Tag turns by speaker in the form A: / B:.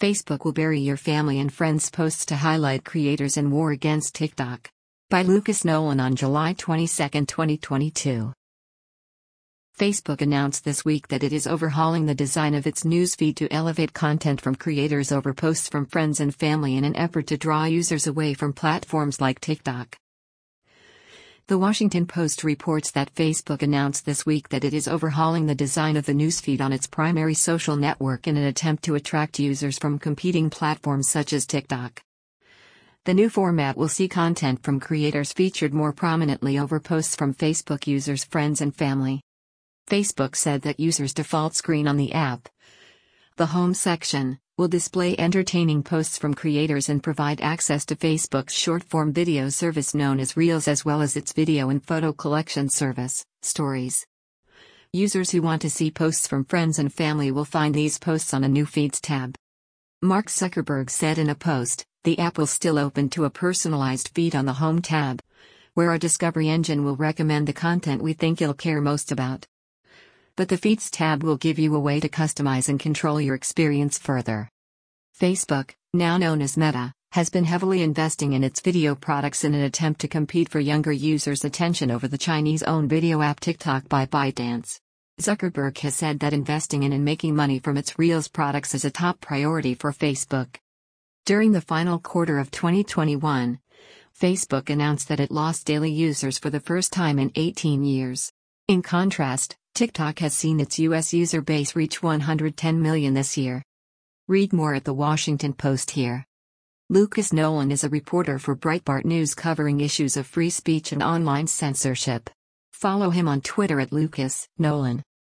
A: Facebook will bury your family and friends posts to highlight creators in war against TikTok. By Lucas Nolan on July 22, 2022. Facebook announced this week that it is overhauling the design of its newsfeed to elevate content from creators over posts from friends and family in an effort to draw users away from platforms like TikTok. The Washington Post reports that Facebook announced this week that it is overhauling the design of the newsfeed on its primary social network in an attempt to attract users from competing platforms such as TikTok. The new format will see content from creators featured more prominently over posts from Facebook users' friends and family. Facebook said that users' default screen on the app, the home section, will display entertaining posts from creators and provide access to Facebook's short-form video service known as Reels as well as its video and photo collection service, Stories. Users who want to see posts from friends and family will find these posts on a new Feeds tab. Mark Zuckerberg said in a post, the app will still open to a personalized feed on the Home tab, where our discovery engine will recommend the content we think you'll care most about. But the Feeds tab will give you a way to customize and control your experience further. Facebook, now known as Meta, has been heavily investing in its video products in an attempt to compete for younger users' attention over the Chinese-owned video app TikTok by ByteDance. Zuckerberg has said that investing in and making money from its Reels products is a top priority for Facebook. During the final quarter of 2021, Facebook announced that it lost daily users for the first time in 18 years. In contrast, TikTok has seen its U.S. user base reach 110 million this year. Read more at The Washington Post here. Lucas Nolan is a reporter for Breitbart News covering issues of free speech and online censorship. Follow him on Twitter at Lucas Nolan.